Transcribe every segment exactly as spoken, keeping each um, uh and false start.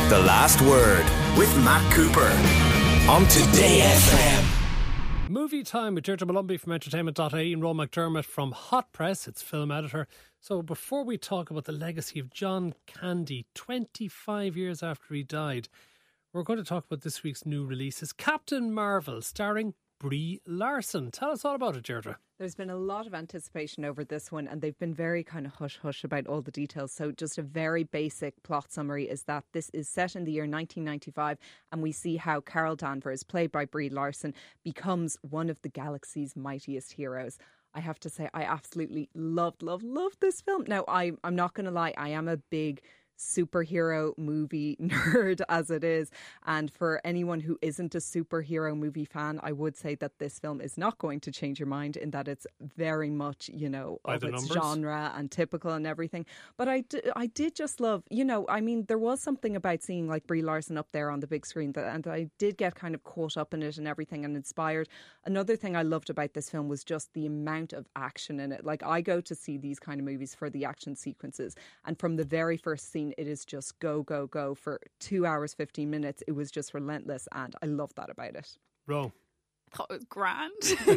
The Last Word with Matt Cooper on Today F M. Movie time with Deirdre Malumbi from entertainment dot I E and Ron McDermott from Hot Press, its film editor. So before we talk about the legacy of John Candy twenty-five years after he died, we're going to talk about this week's new releases. Captain Marvel, starring Brie Larson. Tell us all about it, Deirdre. There's been a lot of anticipation over this one, and they've been very kind of hush-hush about all the details. So just a very basic plot summary is that this is set in the year nineteen ninety-five, and we see how Carol Danvers, played by Brie Larson, becomes one of the galaxy's mightiest heroes. I have to say, I absolutely loved, loved, loved this film. Now, I, I'm not going to lie, I am a big superhero movie nerd as it is, and for anyone who isn't a superhero movie fan, I would say that this film is not going to change your mind, in that it's very much, you know, By of the its numbers. genre and typical and everything. But I, d- I did just love, you know, I mean, there was something about seeing like Brie Larson up there on the big screen, that, and I did get kind of caught up in it and everything and inspired. Another thing I loved about this film was just the amount of action in it. Like, I go to see these kind of movies for the action sequences, and from the very first scene, it is just go, go, go for two hours, fifteen minutes. It was just relentless, and I love that about it. Ro. Thought it was grand.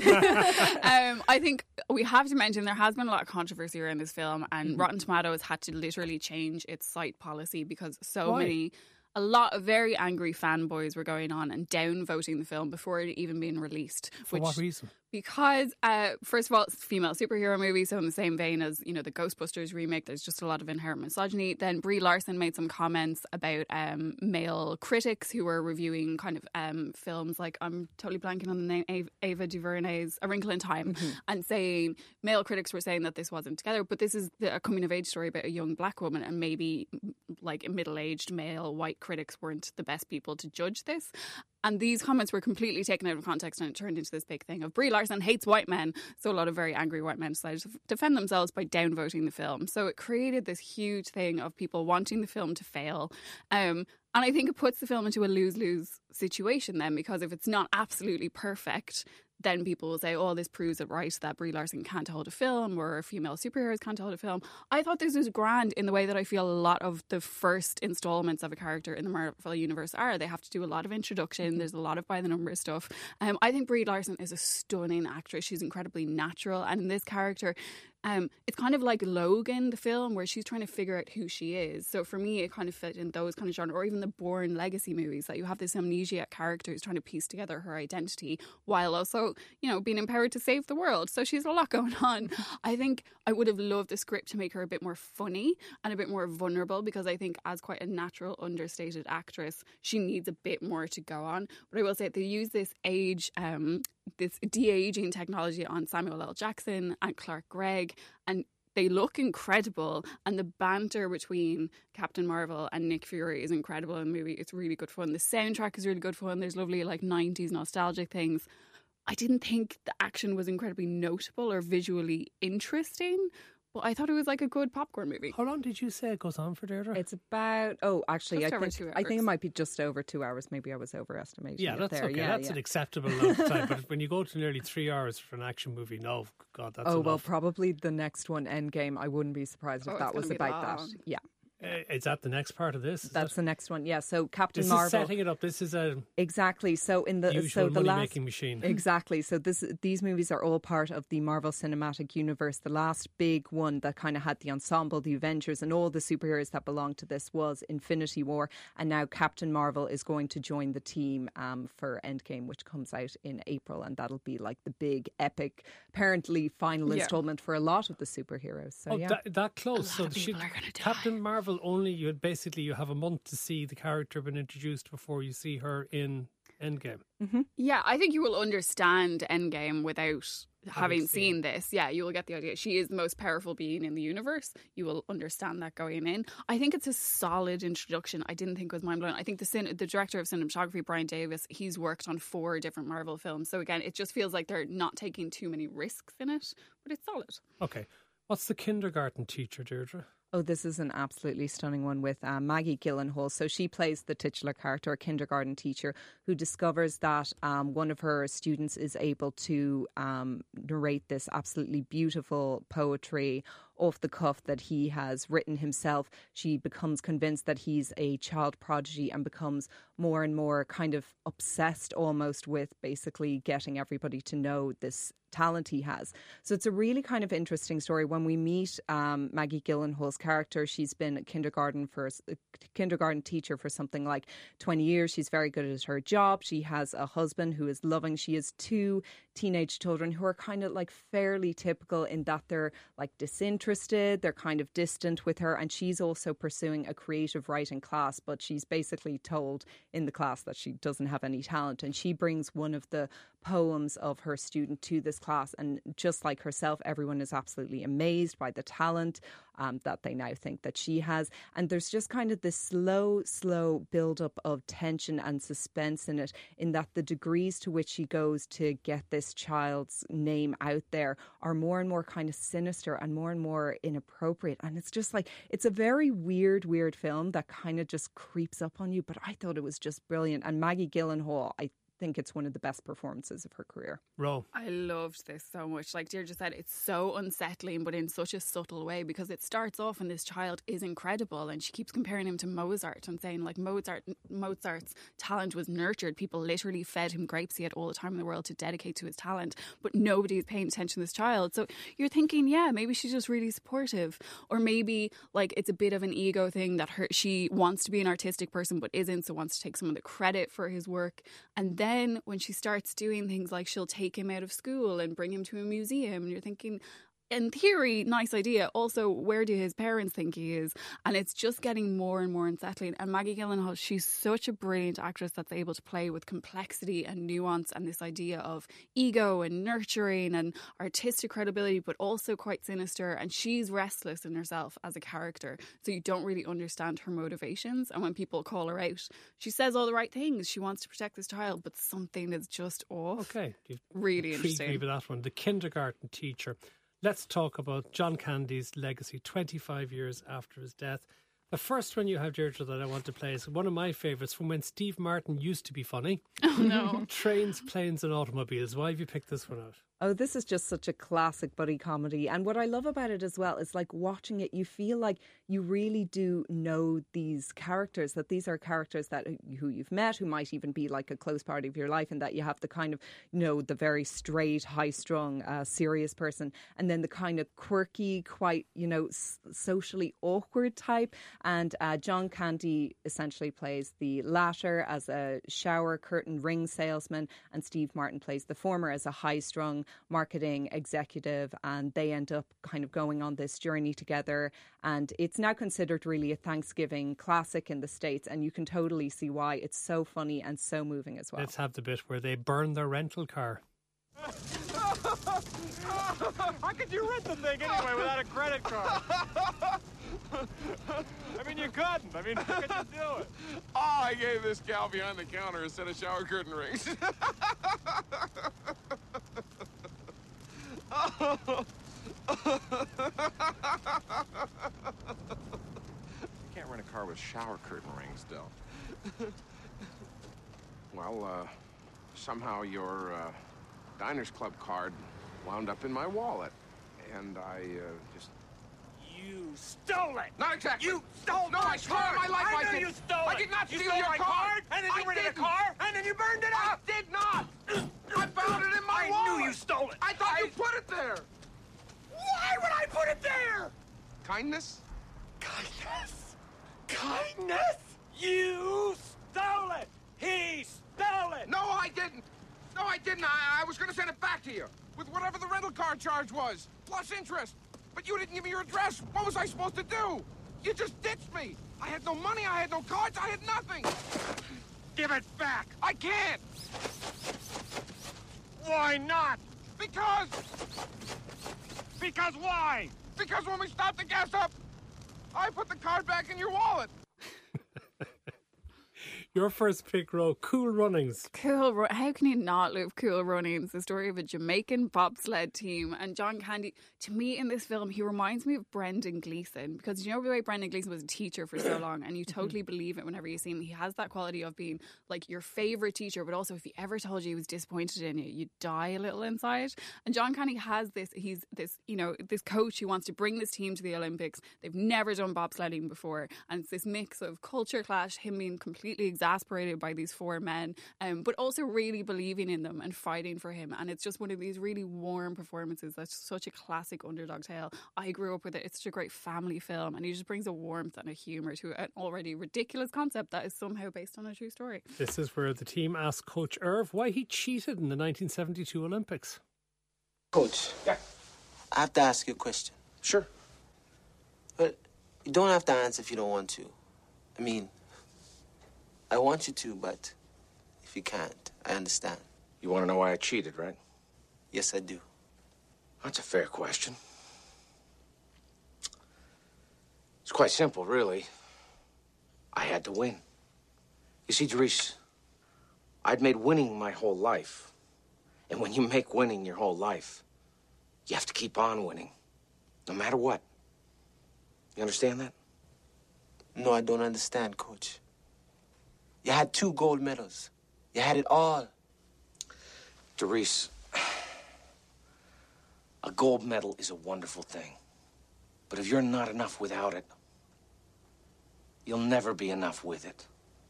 um, I think we have to mention there has been a lot of controversy around this film, and mm-hmm. Rotten Tomatoes had to literally change its site policy because so Why? many... A lot of very angry fanboys were going on and downvoting the film before it even being released. For which, what reason? Because, uh, first of all, it's a female superhero movie, so in the same vein as, you know, the Ghostbusters remake, there's just a lot of inherent misogyny. Then Brie Larson made some comments about um, male critics who were reviewing kind of um, films like, I'm totally blanking on the name, Ava, Ava DuVernay's A Wrinkle in Time, mm-hmm. and saying, male critics were saying that this wasn't together, but this is the, a coming-of-age story about a young black woman, and maybe like middle-aged male white critics weren't the best people to judge this. And these comments were completely taken out of context, and it turned into this big thing of Brie Larson hates white men. So a lot of very angry white men decided to defend themselves by downvoting the film. So it created this huge thing of people wanting the film to fail. Um, and I think it puts the film into a lose-lose situation then, because if it's not absolutely perfect, then people will say, oh, this proves it right that Brie Larson can't hold a film, or female superheroes can't hold a film. I thought this was grand in the way that I feel a lot of the first installments of a character in the Marvel Universe are. They have to do a lot of introduction. There's a lot of by-the-numbers stuff. Um, I think Brie Larson is a stunning actress. She's incredibly natural. And in this character, Um, it's kind of like Logan, the film, where she's trying to figure out who she is. So for me, it kind of fit in those kind of genre, or even the Bourne Legacy movies, that you have this amnesiac character who's trying to piece together her identity while also, you know, being empowered to save the world. So she's a lot going on. I think I would have loved the script to make her a bit more funny and a bit more vulnerable, because I think as quite a natural, understated actress, she needs a bit more to go on. But I will say they use this age... Um, this de-aging technology on Samuel L. Jackson and Clark Gregg, and they look incredible, and the banter between Captain Marvel and Nick Fury is incredible in the movie. It's really good fun. The soundtrack is really good fun. There's lovely like nineties nostalgic things. I didn't think the action was incredibly notable or visually interesting, but I thought it was like a good popcorn movie. How long did you say it goes on for, Deirdre? It's about, oh, actually, Just I over think, two hours. I think it might be just over two hours. Maybe I was overestimating Yeah, it that's there. okay. Yeah, that's yeah. an acceptable amount of time. But when you go to nearly three hours for an action movie, no, God, that's Oh, enough. well, probably the next one, Endgame, I wouldn't be surprised if Oh, that it's was gonna be about long. that. Yeah. Uh, is that the next part of this? Is That's that, the next one. Yeah, so Captain this Marvel. is setting it up. This is a Exactly. So in the usual so the last money-making machine. Exactly. So this these movies are all part of the Marvel Cinematic Universe. The last big one that kind of had the ensemble, the Avengers, and all the superheroes that belonged to this was Infinity War. And now Captain Marvel is going to join the team um, for Endgame, which comes out in April, and that'll be like the big, epic, apparently final Yeah. installment for a lot of the superheroes. So Oh, yeah. that, that close. A So lot of she, people are gonna die. Captain Marvel only, you had basically you have a month to see the character been introduced before you see her in Endgame. Yeah, I think you will understand Endgame without having seen seen this. Yeah, you will get the idea. She is the most powerful being in the universe. You will understand that going in. I think it's a solid introduction. I didn't think it was mind-blowing. I think the cin- the director of cinematography, Brian Davis, he's worked on four different Marvel films. So again, it just feels like they're not taking too many risks in it, but it's solid. Okay. What's the kindergarten teacher, Deirdre? Oh, this is an absolutely stunning one with uh, Maggie Gyllenhaal. So she plays the titular character, a kindergarten teacher who discovers that um, one of her students is able to um, narrate this absolutely beautiful poetry off the cuff that he has written himself. She becomes convinced that he's a child prodigy and becomes more and more kind of obsessed almost with basically getting everybody to know this talent he has. So it's a really kind of interesting story. When we meet um, Maggie Gyllenhaal's character, she's been a kindergarten for a kindergarten teacher for something like twenty years. She's very good at her job. She has a husband who is loving. She has two teenage children who are kind of like fairly typical in that they're like disinterested, they're kind of distant with her, and she's also pursuing a creative writing class, but she's basically told in the class that she doesn't have any talent, and she brings one of the poems of her student to this class, and just like herself, everyone is absolutely amazed by the talent um, that they now think that she has. And there's just kind of this slow, slow build-up of tension and suspense in it, in that the degrees to which she goes to get this child's name out there are more and more kind of sinister and more and more inappropriate. And it's just like, it's a very weird, weird film that kind of just creeps up on you. But I thought it was just brilliant. And Maggie Gyllenhaal, I think it's one of the best performances of her career. Ro. I loved this so much. Like Deirdre said, it's so unsettling, but in such a subtle way, because it starts off and this child is incredible, and she keeps comparing him to Mozart and saying like Mozart, Mozart's talent was nurtured. People literally fed him grapes. He had all the time in the world to dedicate to his talent, but nobody is paying attention to this child. So you're thinking, yeah, maybe she's just really supportive, or maybe like it's a bit of an ego thing that her she wants to be an artistic person but isn't, so wants to take some of the credit for his work. And then Then when she starts doing things like she'll take him out of school and bring him to a museum, and you're thinking, in theory, nice idea. Also, where do his parents think he is? And it's just getting more and more unsettling. And Maggie Gyllenhaal, she's such a brilliant actress that's able to play with complexity and nuance and this idea of ego and nurturing and artistic credibility, but also quite sinister. And she's restless in herself as a character, so you don't really understand her motivations. And when people call her out, she says all the right things. She wants to protect this child, but something is just off. Okay. You've really intrigued interesting. me with that one. The kindergarten teacher. Let's talk about John Candy's legacy twenty-five years after his death. The first one you have, Deirdre, that I want to play is one of my favourites from when Steve Martin used to be funny. Oh, no. Trains, Planes and Automobiles. Why have you picked this one out? Oh, this is just such a classic buddy comedy. And what I love about it as well is like watching it, you feel like you really do know these characters, that these are characters that who you've met, who might even be like a close part of your life, and that you have the kind of, you know, the very straight, high-strung, uh, serious person, and then the kind of quirky, quite, you know, s- socially awkward type. And uh, John Candy essentially plays the latter as a shower curtain ring salesman, and Steve Martin plays the former as a high-strung marketing executive, and they end up kind of going on this journey together. And it's now considered really a Thanksgiving classic in the States, and you can totally see why. It's so funny and so moving as well. Let's have the bit where they burn their rental car. How could you rent the thing anyway without a credit card? I mean, you couldn't. I mean, how could you do it? Oh, I gave this gal behind the counter a set of shower curtain rings. Can't rent a car with shower curtain rings, Del. Well, uh, somehow your uh, Diners Club card wound up in my wallet, and I uh, just... You stole it! Not exactly. You stole No, my I swear card! on my life I I knew did. you stole I it! did not you steal stole your my card. card, and then you I rented didn't. a car, and then you burned it I up! did not! I found it in my I wallet! knew you stole it! I thought I... you put it there! Why would I put it there? Kindness? Kindness! Kindness! You stole it! He stole it! No, I didn't. No, I didn't. I, I was going to send it back to you with whatever the rental car charge was, plus interest. But you didn't give me your address. What was I supposed to do? You just ditched me. I had no money. I had no cards. I had nothing. Give it back! I can't. Why not? Because... Because why? Because when we stopped the gas up, I put the card back in your wallet. Your first pick, Ro, Cool Runnings. Cool. Ru- How can you not love Cool Runnings? The story of a Jamaican bobsled team. And John Candy, to me in this film, he reminds me of Brendan Gleeson. Because you know the way Brendan Gleeson was a teacher for so long, and you totally believe it whenever you see him. He has that quality of being like your favourite teacher, but also if he ever told you he was disappointed in you, you'd die a little inside. And John Candy has this, he's this, you know, this coach who wants to bring this team to the Olympics. They've never done bobsledding before. And it's this mix of culture clash, him being completely exasperated by these four men, um, but also really believing in them and fighting for him. And it's just one of these really warm performances. That's such a classic underdog tale. I grew up with it. It's such a great family film, and he just brings a warmth and a humour to an already ridiculous concept that is somehow based on a true story. This is where the team asked Coach Irv why he cheated in the nineteen seventy-two Olympics. Coach, Yeah, I have to ask you a question. sure. But you don't have to answer if you don't want to. I mean, I want you to, but if you can't, I understand. You want to know why I cheated, right? Yes, I do. That's a fair question. It's quite simple, really. I had to win. You see, Dries, I'd made winning my whole life. And when you make winning your whole life, you have to keep on winning, no matter what. You understand that? No, I don't understand, Coach. You had two gold medals. You had it all. Dries, a gold medal is a wonderful thing. But if you're not enough without it, you'll never be enough with it.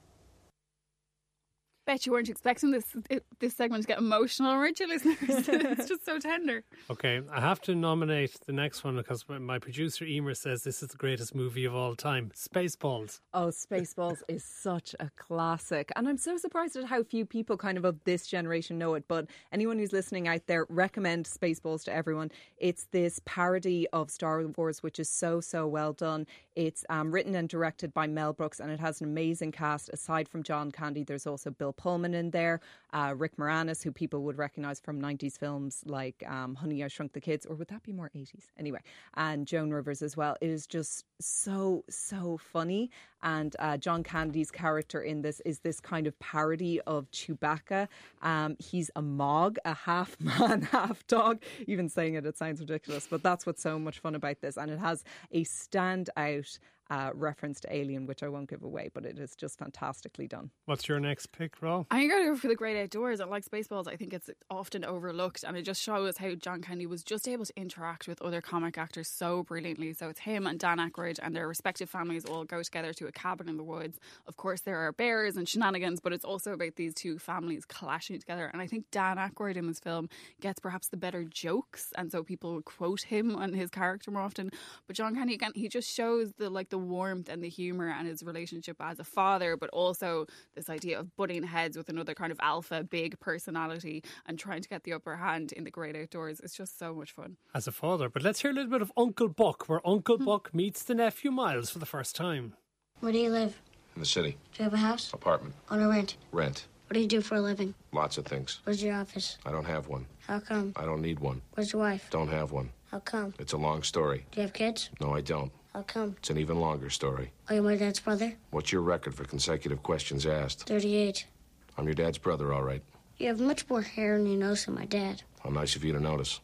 Bet you weren't expecting this this segment to get emotional, weren't you, listeners? It's just so tender. Okay, I have to nominate the next one because my producer Emer says this is the greatest movie of all time, Spaceballs. Oh, Spaceballs is such a classic. And I'm so surprised at how few people kind of of this generation know it. But anyone who's listening out there, recommend Spaceballs to everyone. It's this parody of Star Wars, which is so, so well done. It's um, written and directed by Mel Brooks, and it has an amazing cast. Aside from John Candy, there's also Bill Pullman in there, uh, Rick Moranis, who people would recognise from nineties films like um, Honey, I Shrunk the Kids, or would that be more eighties? Anyway, and Joan Rivers as well. It is just so, so funny. And uh, John Candy's character in this is this kind of parody of Chewbacca. Um, he's a Mog, a half man, half dog. Even saying it, it sounds ridiculous, but that's what's so much fun about this. And it has a standout Uh, reference to Alien, which I won't give away, but it is just fantastically done. What's your next pick, Ro? I'm going to go for The Great Outdoors. I like Spaceballs. I think it's often overlooked, and it just shows how John Candy was just able to interact with other comic actors so brilliantly. So it's him and Dan Aykroyd and their respective families all go together to a cabin in the woods. Of course, there are bears and shenanigans, but it's also about these two families clashing together. And I think Dan Aykroyd in this film gets perhaps the better jokes, and so people quote him and his character more often. But John Candy, again, he just shows the like the warmth and the humour and his relationship as a father, but also this idea of butting heads with another kind of alpha big personality and trying to get the upper hand in The Great Outdoors. It's just so much fun. As a father. But let's hear a little bit of Uncle Buck, where Uncle Buck meets the nephew Miles for the first time. Where do you live? In the city. Do you have a house? Apartment. On a rent? Rent. What do you do for a living? Lots of things. Where's your office? I don't have one. How come? I don't need one. Where's your wife? Don't have one. How come? It's a long story. Do you have kids? No, I don't. How come? It's an even longer story. Are you my dad's brother? What's your record for consecutive questions asked? thirty-eight. I'm your dad's brother, all right. You have much more hair on your nose than my dad. How nice of you to notice.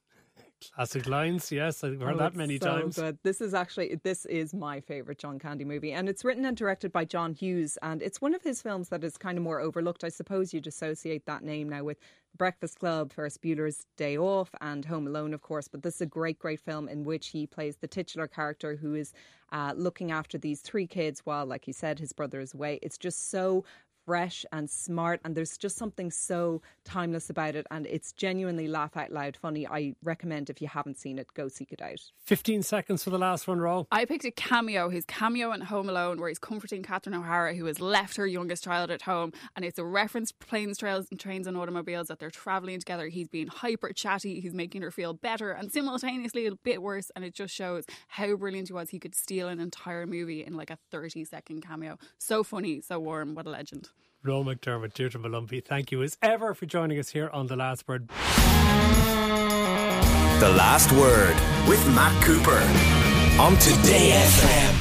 Classic lines, yes, I've heard Oh, that it's many so times. Good. This is actually this is my favourite John Candy movie, and it's written and directed by John Hughes, and it's one of his films that is kind of more overlooked. I suppose you'd associate that name now with Breakfast Club, Ferris Bueller's Day Off, and Home Alone, of course. But this is a great, great film in which he plays the titular character who is uh, looking after these three kids while, like he said, his brother is away. It's just so fresh and smart, and there's just something so timeless about it, and it's genuinely laugh out loud funny. I recommend, if you haven't seen it, go seek it out. fifteen seconds for the last one, Ro. I picked a cameo, his cameo in Home Alone, where he's comforting Catherine O'Hara, who has left her youngest child at home, and it's a reference to planes, trails and trains and automobiles, that they're travelling together. He's being hyper chatty, he's making her feel better and simultaneously a bit worse, and it just shows how brilliant he was. He could steal an entire movie in like a thirty second cameo. So funny, so warm, what a legend. Ro McDermott, Deirdre Malumbi, thank you as ever for joining us here on The Last Word. The Last Word with Matt Cooper on Today F M.